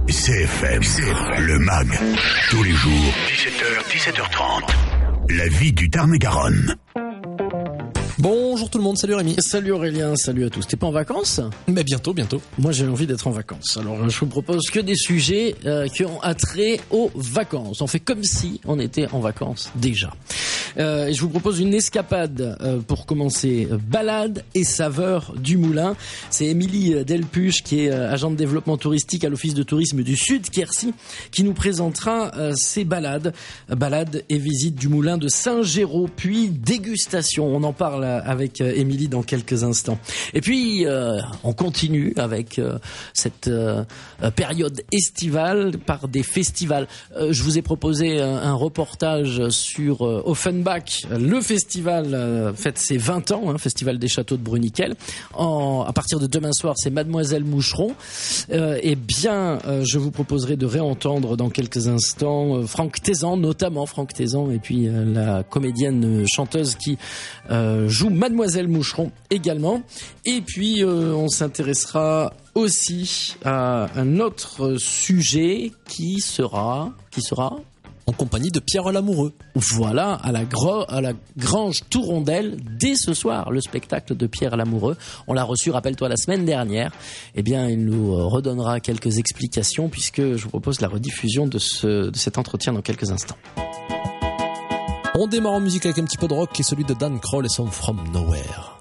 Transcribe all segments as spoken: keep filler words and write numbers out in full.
C F M, C F M, le M A G, tous les jours, dix-sept heures, dix-sept heures trente. La vie du Tarn-et-Garonne. Bonjour tout le monde, salut Rémi. Salut Aurélien, salut à tous. T'es pas en vacances ? Mais bientôt, bientôt. Moi j'ai envie d'être en vacances. Alors je vous propose que des sujets euh, qui ont attrait aux vacances. On fait comme si on était en vacances déjà. Euh, et je vous propose une escapade euh, pour commencer. Balade et saveurs du Moulin. C'est Émilie Delpuche qui est euh, agent de développement touristique à l'Office de tourisme du Sud Quercy qui nous présentera euh, ses balades. Balades et visites du Moulin de Saint-Géraud, puis dégustation. On en parle avec Émilie dans quelques instants. Et puis euh, on continue avec euh, cette euh, période estivale par des festivals. Euh, je vous ai proposé un, un reportage sur euh, Offenbach. Le festival euh, fête ses vingt ans, hein, Festival des Châteaux de Bruniquel. En, à partir de demain soir, c'est Mademoiselle Moucheron. Euh, et bien, euh, je vous proposerai de réentendre dans quelques instants euh, Franck Tézan, notamment Franck Tézan, et puis euh, la comédienne chanteuse qui euh, joue Mademoiselle Moucheron également. Et puis euh, on s'intéressera aussi à un autre sujet qui sera qui sera en compagnie de Pierre Lamoureux. Voilà, à la, gro- à la Grange Tourondelle, dès ce soir, le spectacle de Pierre Lamoureux. On l'a reçu, rappelle-toi, la semaine dernière. Eh bien, il nous redonnera quelques explications puisque je vous propose la rediffusion de, ce, de cet entretien dans quelques instants. On démarre en musique avec un petit peu de rock qui est celui de Dan Kroll et son From Nowhere.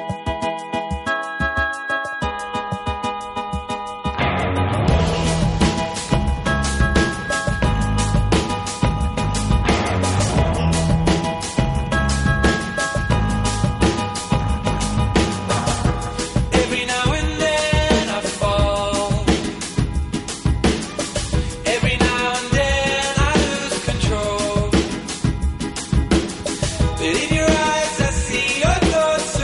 In your eyes I see your thoughts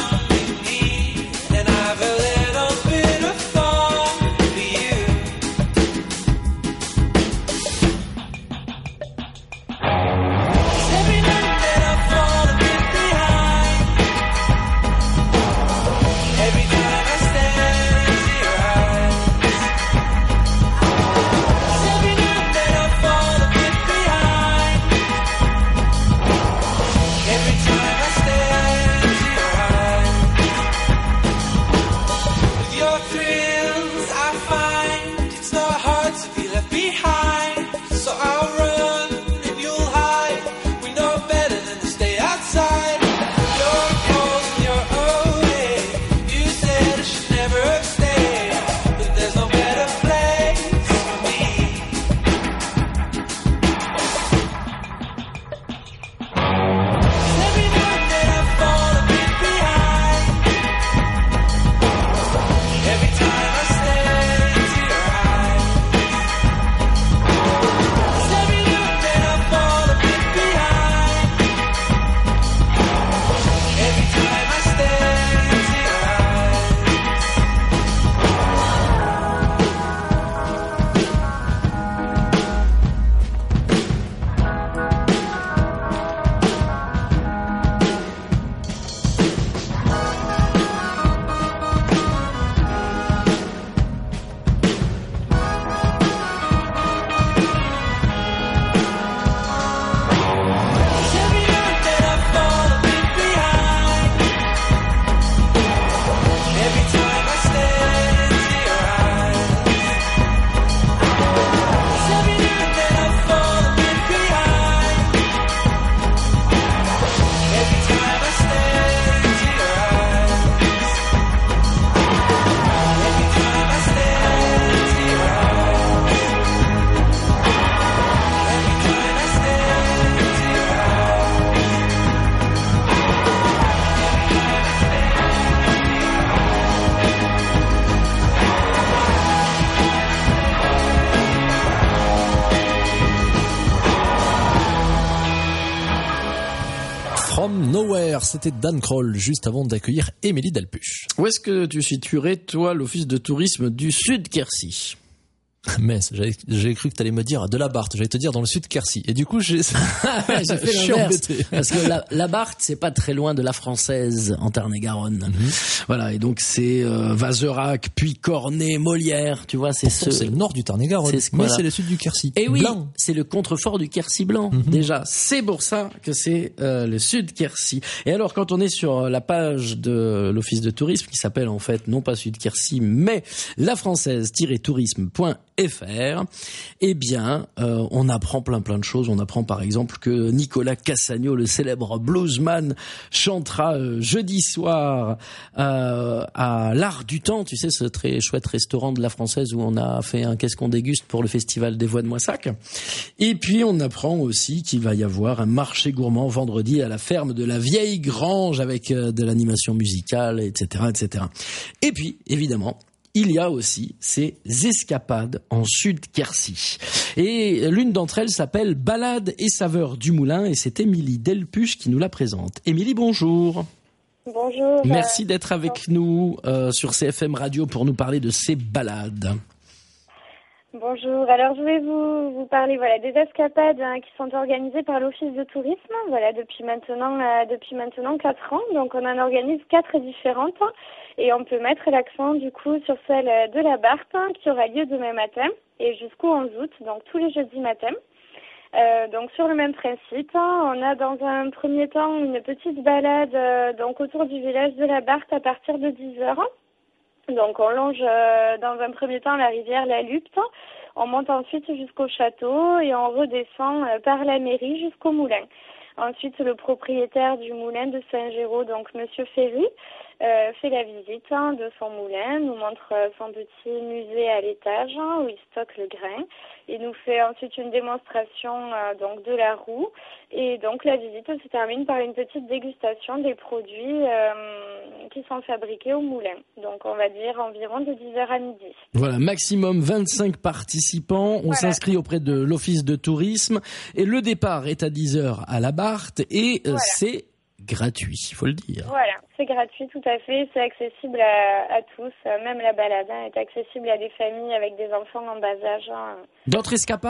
From Nowhere, c'était Dan Kroll, juste avant d'accueillir Émilie Delpuche. Où est-ce que tu situerais, toi, l'Office de tourisme du Sud Quercy ? Metz, j'avais, j'ai cru que t'allais me dire de la Barthe, j'allais te dire dans le sud Quercy. Et du coup, j'ai, j'ai fait je suis l'inverse. embêté. Parce que la, la Barthe, c'est pas très loin de la Française, en Tarn-et-Garonne. Mm-hmm. Voilà, et donc c'est euh, Vazerac, puis Cornet, Molière, tu vois, c'est ce... C'est le nord du Tarn-et-Garonne, c'est ce, mais voilà. c'est le sud du Quercy. Et oui, blanc. C'est le contrefort du Quercy blanc, mm-hmm. déjà. C'est pour ça que c'est euh, le sud Quercy. Et alors, quand on est sur la page de l'Office de tourisme, qui s'appelle en fait, non pas sud Quercy, mais la française-tourisme point F R, eh bien, euh, on apprend plein plein de choses. On apprend par exemple que Nicolas Cassagno, le célèbre bluesman, chantera euh, jeudi soir euh, à l'Art du Temps, tu sais, ce très chouette restaurant de la Française où on a fait un qu'est-ce qu'on déguste pour le festival des Voix de Moissac. Et puis on apprend aussi qu'il va y avoir un marché gourmand vendredi à la ferme de la Vieille Grange avec euh, de l'animation musicale, et cetera, et cetera. Et puis, évidemment, il y a aussi ces escapades en Sud-Quercy. Et l'une d'entre elles s'appelle Balades et saveurs du Moulin et c'est Émilie Delpuche qui nous la présente. Émilie, bonjour. Bonjour. Merci d'être avec nous euh, sur C F M Radio pour nous parler de ces balades. Bonjour. Alors je vais vous, vous parler voilà des escapades hein, qui sont organisées par l'Office de tourisme voilà depuis maintenant euh, depuis maintenant quatre ans. Donc on en organise quatre différentes et on peut mettre l'accent du coup sur celle de la Barthe hein, qui aura lieu demain matin et jusqu'au onze août, donc tous les jeudis matins. Euh, donc sur le même principe, hein, on a dans un premier temps une petite balade euh, donc autour du village de la Barthe à partir de dix heures. Donc on longe euh, dans un premier temps la rivière la Lupte, on monte ensuite jusqu'au château et on redescend euh, par la mairie jusqu'au moulin. Ensuite le propriétaire du moulin de Saint-Géraud, donc Monsieur Ferry, euh, fait la visite hein, de son moulin, nous montre euh, son petit musée à l'étage hein, où il stocke le grain. Il nous fait ensuite une démonstration euh, donc de la roue et donc la visite se termine par une petite dégustation des produits euh, qui sont fabriqués au moulin. Donc on va dire environ de dix heures à midi. Voilà, maximum vingt-cinq participants. On voilà. s'inscrit auprès de l'Office de tourisme et le départ est à dix heures à la Barthe et voilà. c'est gratuit, il faut le dire. Voilà, c'est gratuit tout à fait, c'est accessible à, à tous, même la balade hein, est accessible à des familles avec des enfants en bas âge. Hein. D'autres escapades ?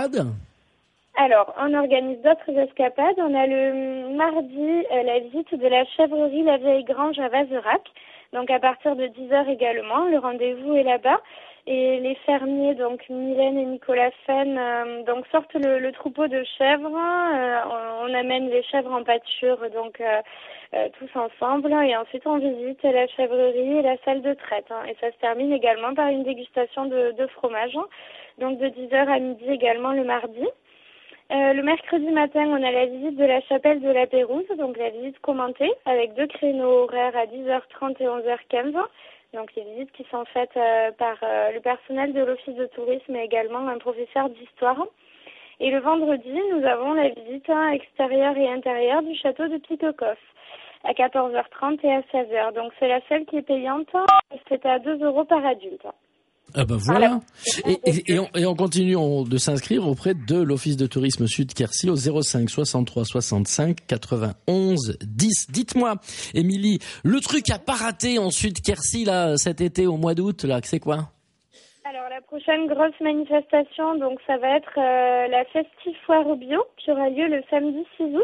Alors, on organise d'autres escapades. On a le mardi euh, la visite de la chèvrerie La Vieille Grange à Vazerac, donc à partir de dix heures également, le rendez-vous est là-bas. Et les fermiers, donc Mylène et Nicolas Fenn, euh, donc sortent le, le troupeau de chèvres. Euh, on, on amène les chèvres en pâture, donc euh, euh, tous ensemble. Et ensuite, on visite la chèvrerie et la salle de traite. Hein, et ça se termine également par une dégustation de, de fromage. Hein, donc de dix heures à midi également le mardi. Euh, le mercredi matin, on a la visite de la chapelle de la Pérouse, donc la visite commentée, avec deux créneaux horaires à dix heures trente et onze heures quinze. Donc les visites qui sont faites euh, par euh, le personnel de l'Office de tourisme et également un professeur d'histoire. Et le vendredi, nous avons la visite hein, extérieure et intérieure du château de Pitecoff à quatorze heures trente et à seize heures. Donc c'est la seule qui est payante, c'est à deux euros par adulte. Ah ben voilà. Et, et, et, on, et on continue de s'inscrire auprès de l'Office de tourisme Sud Quercy au zéro cinq soixante-trois soixante-cinq quatre-vingt-onze dix. Dites-moi, Émilie, le truc à pas rater en Sud Quercy là cet été au mois d'août là, c'est quoi ? Alors la prochaine grosse manifestation, donc ça va être euh, la Festive Foire Bio qui aura lieu le samedi six août.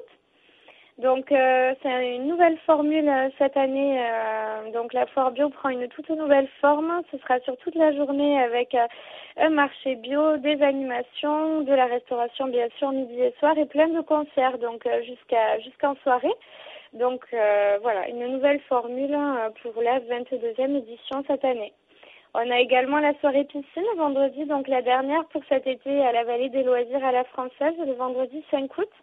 Donc euh, c'est une nouvelle formule euh, cette année. Euh, donc la foire bio prend une toute nouvelle forme. Ce sera sur toute la journée avec euh, un marché bio, des animations, de la restauration bien sûr midi et soir et plein de concerts donc euh, jusqu'à jusqu'en soirée. Donc euh, voilà une nouvelle formule euh, pour la vingt-deuxième édition cette année. On a également la soirée piscine vendredi, donc la dernière pour cet été à la Vallée des Loisirs à la Française le vendredi cinq août.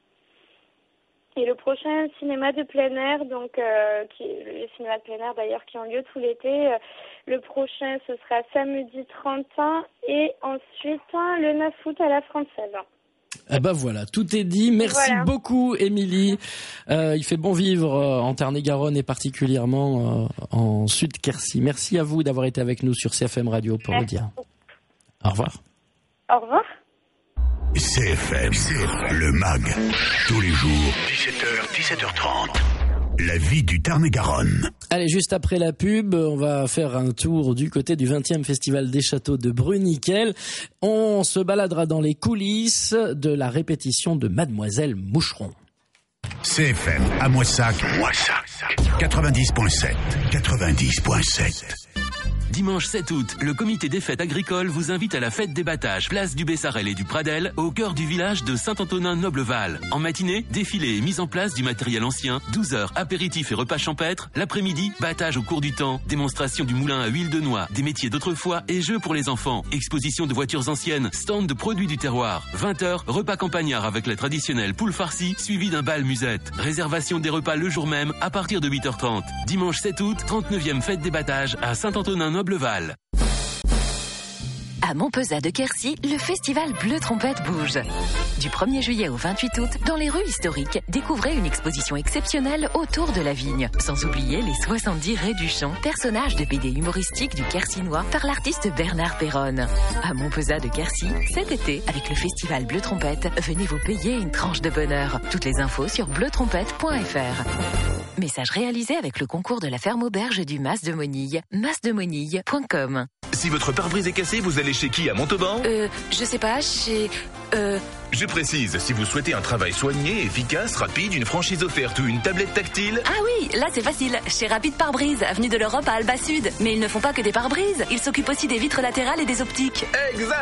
Et le prochain cinéma de plein air, donc euh, qui, les cinémas de plein air d'ailleurs qui ont lieu tout l'été, euh, le prochain ce sera samedi trente et ensuite le neuf août à la Française. Eh ben voilà, tout est dit. Merci voilà. beaucoup, Émilie. Euh, il fait bon vivre euh, en Tarn-et-Garonne et particulièrement euh, en Sud-Quercy. Merci à vous d'avoir été avec nous sur C F M Radio pour Merci. le dire. Au revoir. Au revoir. C F M, C F M, le M A G, tous les jours, dix-sept heures, dix-sept heures trente. La vie du Tarn-et-Garonne. Allez, juste après la pub, on va faire un tour du côté du vingtième Festival des Châteaux de Bruniquel. On se baladera dans les coulisses de la répétition de Mademoiselle Moucheron. C F M à Moissac, Moissac, quatre-vingt-dix virgule sept, quatre-vingt-dix virgule sept. Dimanche sept août, le comité des fêtes agricoles vous invite à la fête des battages, place du Bessarel et du Pradel, au cœur du village de Saint-Antonin-Nobleval. En matinée, défilé et mise en place du matériel ancien, douze heures, apéritifs et repas champêtres. L'après-midi, battage au cours du temps, démonstration du moulin à huile de noix, des métiers d'autrefois et jeux pour les enfants. Exposition de voitures anciennes, stand de produits du terroir. vingt heures, repas campagnard avec la traditionnelle poule farcie, suivi d'un bal musette. Réservation des repas le jour même, à partir de huit heures trente. Dimanche sept août, trente-neuvième fête des battages à Saint-Antonin-Nobleval. Bleval. À Montpezat de Quercy, le festival Bleu Trompette bouge. Du premier juillet au vingt-huit août, dans les rues historiques, découvrez une exposition exceptionnelle autour de la vigne. Sans oublier les soixante-dix raies du champ, personnages de B D humoristiques du Quercynois par l'artiste Bernard Perronne. À Montpezat de Quercy, cet été, avec le festival Bleu Trompette, venez vous payer une tranche de bonheur. Toutes les infos sur bleu trompette point f r. Message réalisé avec le concours de la ferme auberge du Mas de Monille, masdemonille point com. Si votre pare-brise est cassé, vous allez chez qui à Montauban ? Euh, je sais pas, chez... Euh... Je précise, si vous souhaitez un travail soigné, efficace, rapide, une franchise offerte ou une tablette tactile... Ah oui, là c'est facile, chez Rapide Pare-Brise, avenue de l'Europe à Alba Sud. Mais ils ne font pas que des pare-brises, ils s'occupent aussi des vitres latérales et des optiques. Exact !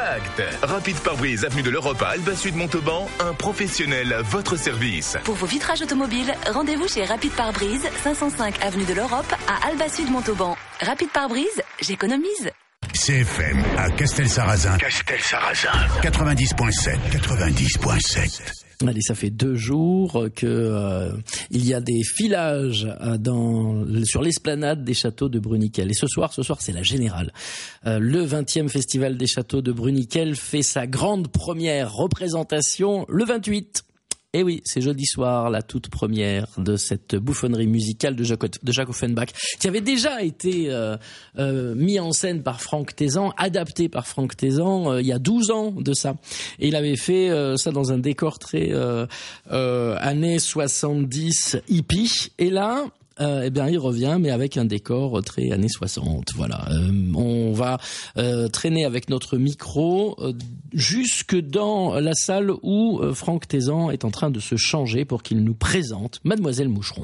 Rapide Pare-Brise, avenue de l'Europe à Alba Sud Montauban, un professionnel à votre service. Pour vos vitrages automobiles, rendez-vous chez Rapide Pare-Brise, cinq cent cinq avenue de l'Europe à Alba Sud Montauban. Rapide Pare-Brise, j'économise. C F M à Castel-Sarrazin, Castel-Sarrazin, quatre-vingt-dix virgule sept, quatre-vingt-dix virgule sept. Allez, ça fait deux jours que euh, il y a des filages euh, dans sur l'esplanade des châteaux de Bruniquel. Et ce soir, ce soir, c'est la générale. Euh, le vingtième Festival des Châteaux de Bruniquel fait sa grande première représentation le vingt-huit. Et oui, c'est jeudi soir, la toute première de cette bouffonnerie musicale de Jacques, de Jacques Offenbach, qui avait déjà été euh, euh, mis en scène par Franck Tézan, adapté par Franck Tézan, euh, il y a douze ans de ça. Et il avait fait euh, ça dans un décor très euh, euh, années soixante-dix hippie. Et là... Euh, eh bien, il revient, mais avec un décor très années soixante. Voilà. Euh, on va euh, traîner avec notre micro euh, jusque dans la salle où euh, Franck Tézan est en train de se changer pour qu'il nous présente Mademoiselle Moucheron.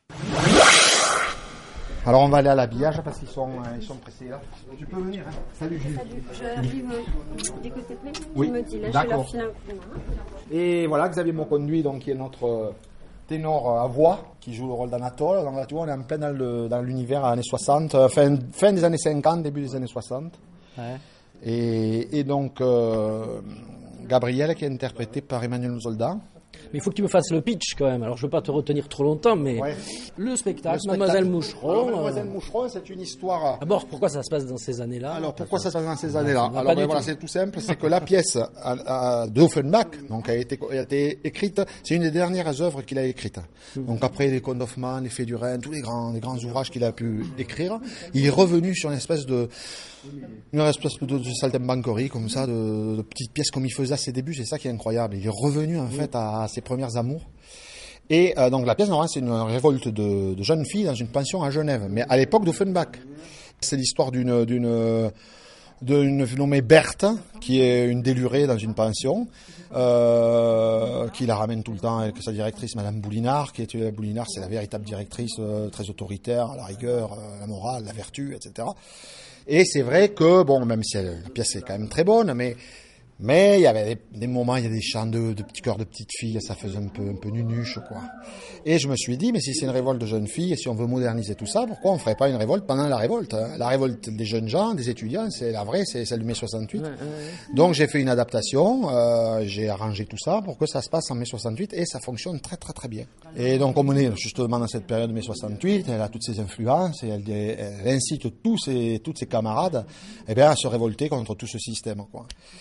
Alors on va aller à l'habillage parce qu'ils sont, euh, ils sont pressés là. Tu peux venir, hein. Salut Jules. Salut, j'arrive dès que c'est prêt. Oui, Tu me dis, là, d'accord. je vais leur filer un coup de main. Et voilà, Xavier Monconduit, donc qui est notre euh, ténor à voix, qui joue le rôle d'Anatole. Donc là, tu vois, on est en plein dans, le, dans l'univers années soixante, euh, fin, fin des années cinquante, début des années soixante. Ouais. Et, et donc euh, Gabriel qui est interprété par Emmanuel Zolda. Mais il faut que tu me fasses le pitch quand même. Alors je ne veux pas te retenir trop longtemps, mais ouais. le, spectacle, le spectacle, Mademoiselle Moucheron. Alors, Mademoiselle Moucheron, c'est une histoire. D'abord, pourquoi ça se passe dans ces années-là ? Alors pourquoi ça se passe dans ces années-là ? Ouais, Alors ben, voilà, c'est tout simple, c'est que la pièce à, à, de Offenbach, donc a été, a été écrite, c'est une des dernières œuvres qu'il a écrites. Donc après les Contes d'Hoffmann, les Fées du Rhin, tous les grands, les grands ouvrages qu'il a pu écrire, il est revenu sur une espèce de une espèce de, de saltimbanquerie comme ça, de, de petites pièces comme il faisait à ses débuts. C'est ça qui est incroyable. Il est revenu en fait à, à ses premières amours. Et euh, donc la pièce, normalement, c'est une révolte de, de jeunes filles dans une pension à Genève, mais à l'époque d'Offenbach. C'est l'histoire d'une d'une d'une nommée Berthe, qui est une délurée dans une pension, euh, qui la ramène tout le temps avec sa directrice, Madame Boulinard, qui est Boulinard, c'est la véritable directrice, euh, très autoritaire, la rigueur, euh, la morale, la vertu, et cetera. Et c'est vrai que, bon, même si elle, la pièce est quand même très bonne, mais mais il y avait des, des moments, il y a des chants de, de petits chœurs de petites filles, ça faisait un peu, un peu nunuche, quoi. Et je me suis dit, mais si c'est une révolte de jeunes filles, et si on veut moderniser tout ça, pourquoi on ferait pas une révolte pendant la révolte, hein? La révolte des jeunes gens, des étudiants, c'est la vraie, c'est celle de mai soixante-huit. Ouais, ouais, ouais. Donc j'ai fait une adaptation, euh, j'ai arrangé tout ça pour que ça se passe en mai soixante-huit, et ça fonctionne très très très bien. Et donc comme on est justement dans cette période de mai soixante-huit, elle a toutes ses influences, et elle, elle incite tous ses, toutes ses camarades, eh bien, à se révolter contre tout ce système, quoi. Et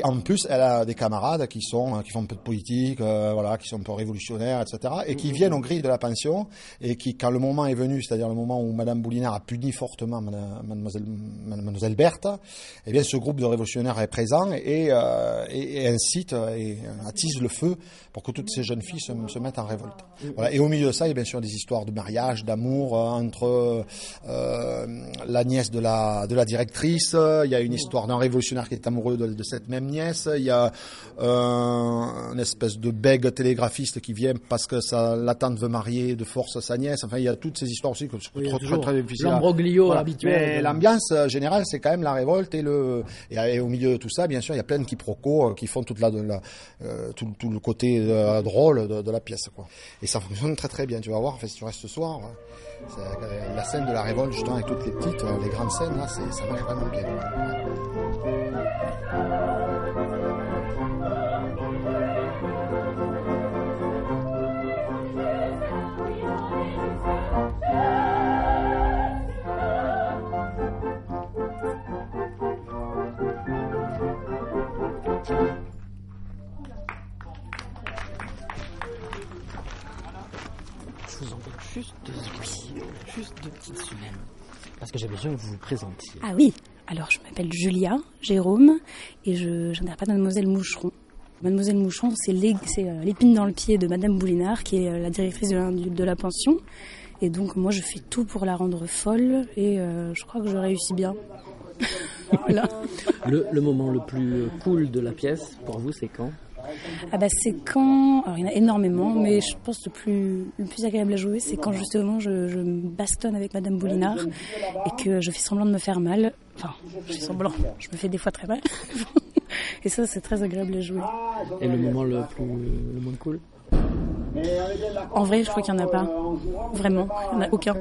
en plus, elle a des camarades qui sont, qui font un peu de politique, euh, voilà, qui sont un peu révolutionnaires, et cetera, et qui viennent aux grilles de la pension, et qui, quand le moment est venu, c'est-à-dire le moment où Madame Boulinard a puni fortement Mademoiselle, Mademoiselle Berthe, eh bien, ce groupe de révolutionnaires est présent et, euh, et, et incite et attise le feu pour que toutes ces jeunes filles se, se mettent en révolte. Voilà. Et au milieu de ça, il y a bien sûr des histoires de mariage, d'amour euh, entre euh, la nièce de la, de la directrice. Il y a une histoire d'un révolutionnaire qui est amoureux de, de cette même nièce. Il y a euh, une espèce de bègue télégraphiste qui vient parce que sa, la tante veut marier de force sa nièce. Enfin, il y a toutes ces histoires aussi que je trouve oui, très, très, très difficiles. L'ambroglio voilà. habituel. Mais l'ambiance générale, c'est quand même la révolte et le et, et au milieu de tout ça, bien sûr, il y a plein de quiproquos qui font toute la, de la euh, tout, tout le côté euh, drôle de, de la pièce, quoi. Et ça fonctionne très très bien. Tu vas voir, enfin, si tu restes ce soir, c'est la scène de la révolte justement avec toutes les petites, les grandes scènes là, c'est, ça marche vraiment bien. Je vous en donne juste deux, oui, juste deux petites semaines. Parce que j'avais besoin que vous vous présentiez. Ah oui, alors je m'appelle Julia Jérôme et je j'interprète Mademoiselle Moucheron. Mademoiselle Moucheron, c'est, l'é, c'est euh, l'épine dans le pied de Madame Boulinard, qui est euh, la directrice de la, de la pension. Et donc moi je fais tout pour la rendre folle et euh, je crois que je réussis bien. Voilà. Le, le moment le plus cool de la pièce, pour vous, c'est quand ? Ah bah c'est quand, alors il y en a énormément, mais je pense que le plus, le plus agréable à jouer, c'est quand justement je, je me bastonne avec Madame Boulinard et que je fais semblant de me faire mal. Enfin, je fais semblant, je me fais des fois très mal. Et ça, c'est très agréable à jouer. Et le moment le plus, le moins cool ? En vrai, je crois qu'il n'y en a pas. Vraiment, il n'y en a aucun.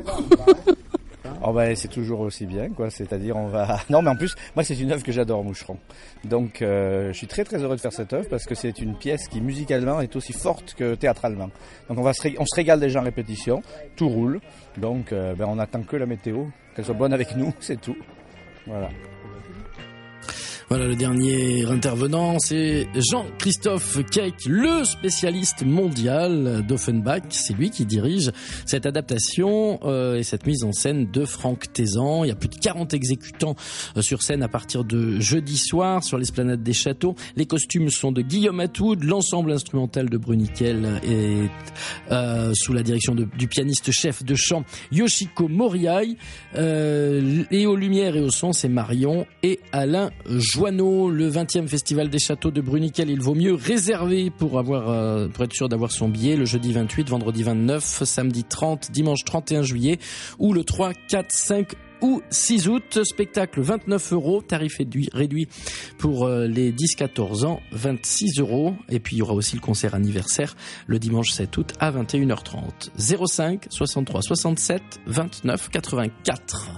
Oh ben, c'est toujours aussi bien, quoi. C'est-à-dire, on va. Non, mais en plus, moi, c'est une œuvre que j'adore, Moucheron. Donc, euh, je suis très très heureux de faire cette œuvre parce que c'est une pièce qui, musicalement, est aussi forte que théâtralement. Donc, on va se, ré... on se régale déjà en répétition, tout roule. Donc, euh, ben, on attend que la météo, qu'elle soit bonne avec nous, c'est tout. Voilà. Voilà, le dernier intervenant, c'est Jean-Christophe Keck, le spécialiste mondial d'Offenbach. C'est lui qui dirige cette adaptation euh, et cette mise en scène de Franck Tézan. Il y a plus de quarante exécutants euh, sur scène à partir de jeudi soir sur l'esplanade des Châteaux. Les costumes sont de Guillaume Atwood, l'ensemble instrumental de Bruniquel est euh, sous la direction de, du pianiste chef de chant Yoshiko Moriai. Euh, et aux lumières et au son, c'est Marion et Alain Joanneau. Le vingtième festival des châteaux de Bruniquel, il vaut mieux réserver pour avoir, euh, pour être sûr d'avoir son billet le jeudi vingt-huit, vendredi vingt-neuf, samedi trente, dimanche trente et un juillet ou le trois, quatre, cinq ou six août. Spectacle vingt-neuf euros, tarif réduit pour euh, les dix quatorze ans, vingt-six euros. Et puis il y aura aussi le concert anniversaire le dimanche sept août à vingt et une heures trente. zéro cinq, soixante-trois, soixante-sept, vingt-neuf, quatre-vingt-quatre.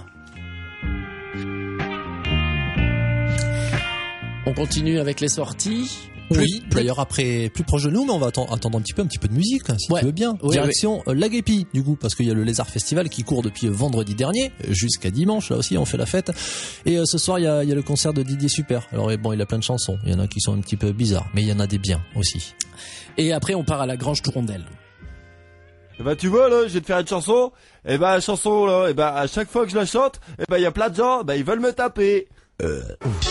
On continue avec les sorties. Oui, d'ailleurs après, plus proche de nous, mais on va attendre, attendre un petit peu, un petit peu de musique, si ouais. tu veux bien. Ouais, Direction ouais. Laguépi, du coup, parce qu'il y a le Lézard Festival qui court depuis vendredi dernier jusqu'à dimanche. Là aussi, on fait la fête. Et euh, ce soir, il y a, il y a le concert de Didier Super. Alors bon, il a plein de chansons. Il y en a qui sont un petit peu bizarres, mais il y en a des biens aussi. Et après, on part à la Grange Tourondelle. Eh ben, tu vois, là, je vais te faire une chanson. Eh ben, la chanson, là, eh ben, à chaque fois que je la chante, eh ben, il y a plein de gens, ben, ils veulent me taper. Euh...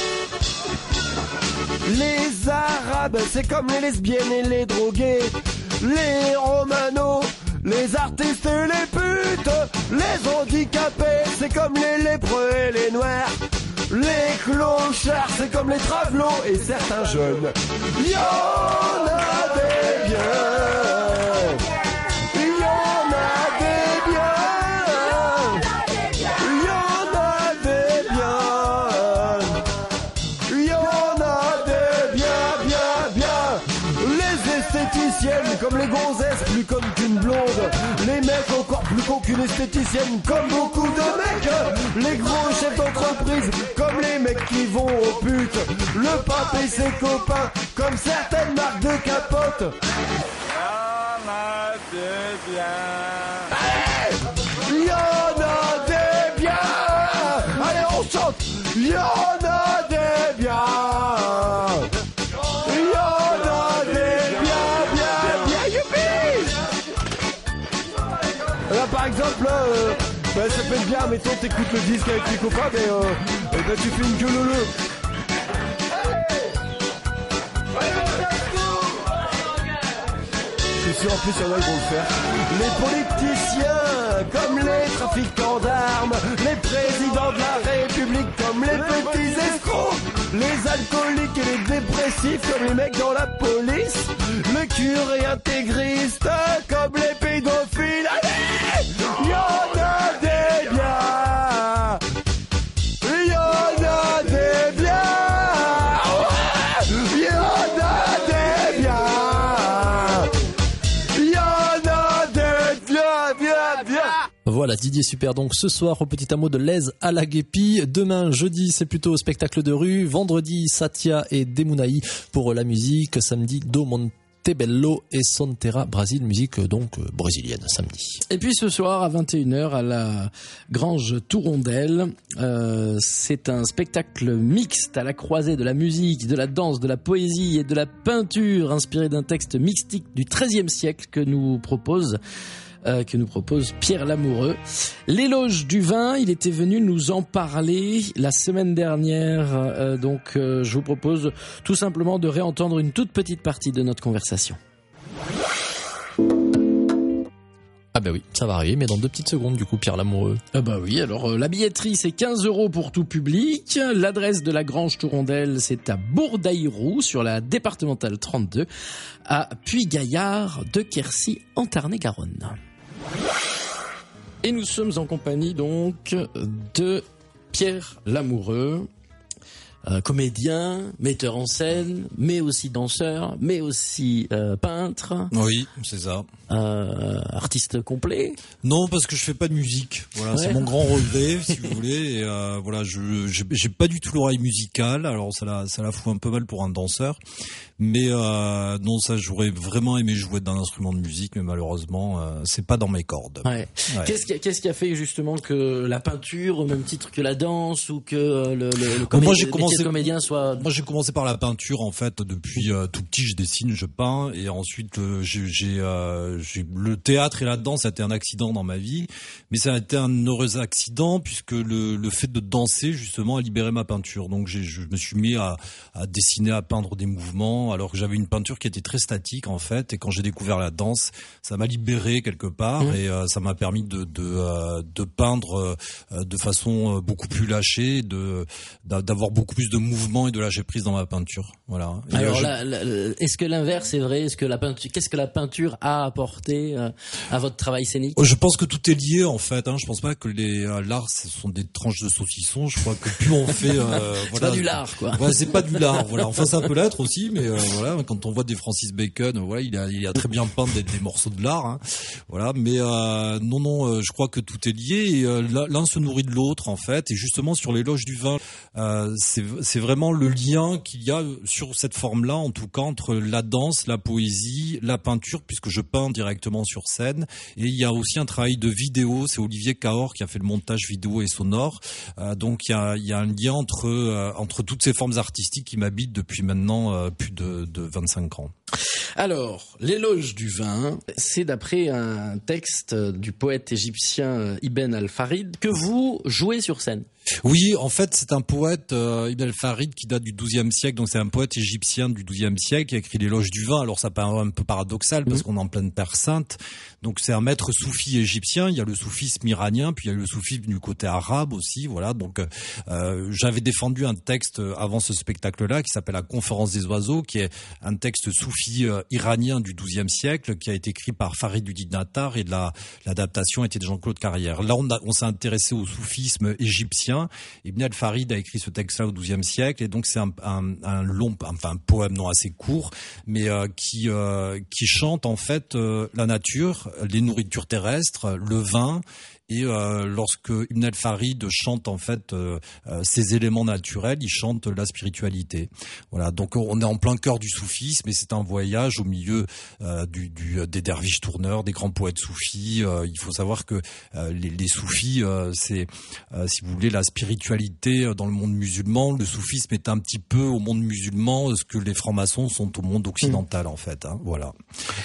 Les Arabes, c'est comme les lesbiennes et les drogués. Les Romanos, les artistes et les putes. Les handicapés, c'est comme les lépreux et les noirs. Les clochards, c'est comme les travelots et certains jeunes. Il y en a des biens. Il y en a des biens. Il y en a des biens. Il y en a des biens, bien, bien. Les esthéticiennes, comme les gonzesses, plus connes qu'une blonde. Les mecs, encore plus cons qu'une esthéticienne, comme beaucoup de mecs. Les gros chefs d'entreprise, comme les mecs qui vont aux putes. Le pape et ses copains, comme certaines marques de capotes. Il y en a des biens. Allez, on chante. Il y en a des biens. simple. Euh, bah, ça peut être bien, mettons, t'écoutes le disque avec tes copains, mais euh, et bah, tu fais une gueule. En plus, il y en a qui vont le faire. Les politiciens, comme les trafiquants d'armes, les présidents de la République, comme les petits escrocs, les alcooliques et les dépressifs, comme les mecs dans la police, le curé intégriste, comme les pédophiles. Allez, y en a des biens, y en a des biens, y en a des biens. Voilà, Didier Super donc ce soir au petit hameau de Lèze à la Guépie. Demain, jeudi, c'est plutôt spectacle de rue. Vendredi, Satya et Demunaï pour la musique. Samedi, Do Montebello et Son Terra Brasil, musique donc brésilienne samedi. Et puis ce soir à vingt et une heures à la Grange Tourondelle, euh, c'est un spectacle mixte à la croisée de la musique, de la danse, de la poésie et de la peinture inspiré d'un texte mystique du treizième siècle que nous propose Euh, que nous propose Pierre Lamoureux. L'éloge du vin, il était venu nous en parler la semaine dernière, euh, donc euh, je vous propose tout simplement de réentendre une toute petite partie de notre conversation. Ah bah oui, ça va arriver, mais dans deux petites secondes du coup, Pierre Lamoureux. Ah bah oui, alors euh, la billetterie c'est quinze euros pour tout public, l'adresse de la Grange Tourondelle c'est à Bourdailleroux sur la départementale trente-deux, à Puy-Gaillard de Quercy en Tarn-et-Garonne. Et nous sommes en compagnie donc de Pierre Lamoureux, euh, comédien, metteur en scène, mais aussi danseur, mais aussi euh, peintre. Oui, c'est ça. Euh, artiste complet. Non, parce que je fais pas de musique. Voilà, ouais. C'est mon grand regret, si vous voulez. Et euh, voilà, je j'ai, j'ai pas du tout l'oreille musicale. Alors ça la ça la fout un peu mal pour un danseur. Mais euh, non, ça j'aurais vraiment aimé jouer d'un instrument de musique, mais malheureusement, euh, c'est pas dans mes cordes. Ouais. Ouais. Qu'est-ce qui qu'est-ce qui a fait justement que la peinture, au même titre que la danse, ou que le le, le comédien, moi j'ai commencé comédien soit. Moi j'ai commencé par la peinture en fait. Depuis euh, tout petit, je dessine, je peins, et ensuite euh, j'ai j'ai, euh, j'ai le théâtre et la danse a été un accident dans ma vie, mais ça a été un heureux accident puisque le le fait de danser justement a libéré ma peinture. Donc j'ai je me suis mis à à dessiner, à peindre des mouvements, alors que j'avais une peinture qui était très statique en fait, et quand j'ai découvert la danse, ça m'a libéré quelque part, mmh. et euh, ça m'a permis de de euh, de peindre euh, de façon beaucoup plus lâchée, de d'avoir beaucoup plus de mouvement et de lâcher prise dans ma peinture. Voilà. Et alors euh, là, je... est-ce que l'inverse est vrai? Est-ce que la peinture, qu'est-ce que la peinture a apporté euh, à votre travail scénique? Je pense que tout est lié en fait. Hein. Je pense pas que les euh, l'art ce sont des tranches de saucisson. Je crois que plus on fait, euh, c'est voilà, pas du lard quoi. Ouais, c'est pas du lard. Voilà. Enfin, ça peut l'être aussi, mais euh, voilà. Quand on voit des Francis Bacon, voilà, il a il a très bien peint des, des morceaux de lard. Hein. Voilà. Mais euh, non non, euh, je crois que tout est lié. Et, euh, l'un se nourrit de l'autre en fait. Et justement sur l'éloge du vin, euh, c'est c'est vraiment le lien qu'il y a sur cette forme-là, en tout cas entre la danse, la poésie, la peinture, puisque je peins directement sur scène. Et il y a aussi un travail de vidéo, c'est Olivier Cahors qui a fait le montage vidéo et sonore. Euh, donc il y a, il y a un lien entre euh, entre toutes ces formes artistiques qui m'habitent depuis maintenant euh, plus de, de vingt-cinq ans. Alors, l'éloge du vin, c'est d'après un texte du poète égyptien Ibn al-Farid que vous jouez sur scène. Oui, en fait, c'est un poète, euh, Ibn al-Farid, qui date du douzième siècle, donc c'est un poète égyptien du douzième siècle qui a écrit l'éloge du vin. Alors ça paraît un peu paradoxal parce mmh. qu'on est en pleine Terre Sainte. Donc c'est un maître soufi égyptien, il y a le soufisme iranien, puis il y a le soufisme du côté arabe aussi, voilà. Donc euh, j'avais défendu un texte avant ce spectacle-là qui s'appelle La Conférence des oiseaux, qui est un texte soufi euh, iranien du douzième siècle, qui a été écrit par Fariduddin Attar, et de la, l'adaptation était de Jean-Claude Carrière. Là, on, a, on s'est intéressé au soufisme égyptien. Ibn al-Farid a écrit ce texte-là au douzième siècle, et donc c'est un, un, un long, enfin un poème non assez court, mais euh, qui euh, qui chante en fait euh, la nature, les nourritures terrestres, le vin. Et euh, lorsque Ibn al-Farid chante en fait euh, euh, ces éléments naturels, il chante la spiritualité. Voilà, donc on est en plein cœur du soufisme, et c'est un voyage au milieu euh, du, du, des derviches tourneurs, des grands poètes soufis. Euh, il faut savoir que euh, les, les soufis, euh, c'est, euh, si vous voulez, la spiritualité dans le monde musulman. Le soufisme est un petit peu au monde musulman ce que les francs-maçons sont au monde occidental, en fait. Hein, voilà.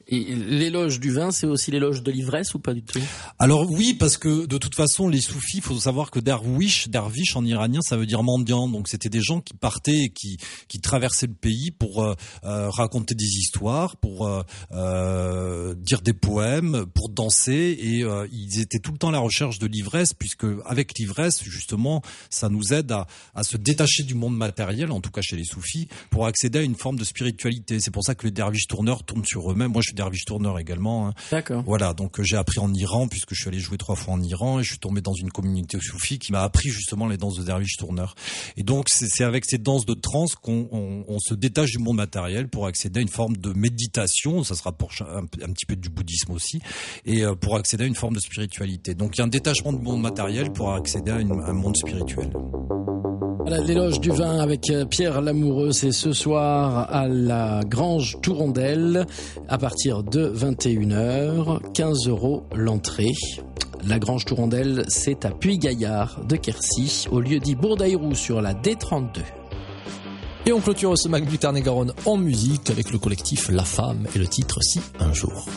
Et l'éloge du vin, c'est aussi l'éloge de l'ivresse ou pas du tout? Alors oui, parce que de toute façon, les soufis, il faut savoir que derwish, dervish en iranien, ça veut dire mendiant. Donc c'était des gens qui partaient et qui, qui traversaient le pays pour euh, euh, raconter des histoires, pour euh, euh, dire des poèmes, pour danser. Et euh, ils étaient tout le temps à la recherche de l'ivresse, puisque avec l'ivresse, justement, ça nous aide à, à se détacher du monde matériel, en tout cas chez les soufis, pour accéder à une forme de spiritualité. C'est pour ça que les derviches tourneurs tournent sur eux-mêmes. Moi, je suis derviche tourneur également. Hein. D'accord. Voilà, donc euh, j'ai appris en Iran puisque je suis allé jouer trois fois en Iran et je suis tombé dans une communauté soufie qui m'a appris justement les danses de derviche tourneur. Et donc c'est, c'est avec ces danses de trance qu'on on, on se détache du monde matériel pour accéder à une forme de méditation. Ça sera pour un, un petit peu du bouddhisme aussi, et euh, pour accéder à une forme de spiritualité. Donc il y a un détachement du monde matériel pour accéder à, une, à un monde spirituel. Voilà, l'éloge du vin avec Pierre Lamoureux, c'est ce soir à la Grange Tourondelle à partir de vingt et une heures, quinze euros l'entrée. La Grange Tourondelle, c'est à Puy-Gaillard de Quercy, au lieu dit Bourdaïrou sur la D trente-deux. Et on clôture ce Mac du Tarn-et-Garonne en musique avec le collectif La Femme et le titre Si un jour.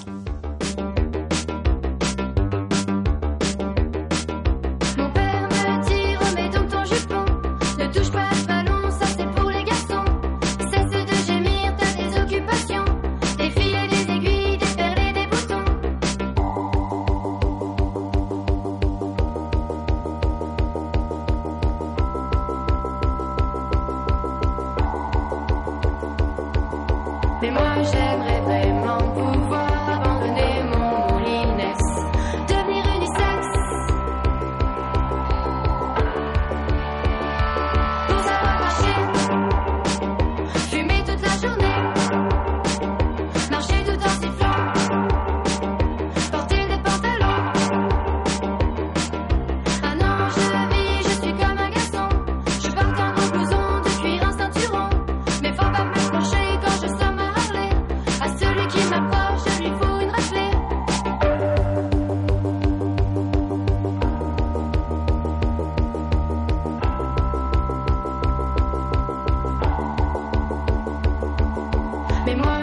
Mais moi j'aimerais vraiment pouvoir abandonner mon moulinesse, devenir unisexe, pour savoir marcher, fumer toute la journée, marcher tout en sifflant, porter des pantalons. Ah non, je vis, je suis comme un garçon, je porte un gros blouson de cuir, un ceinturon, mais faut pas me pencher quand je sors ma Harley. À celui qui m'approche, je lui fous une raclée. Mais moi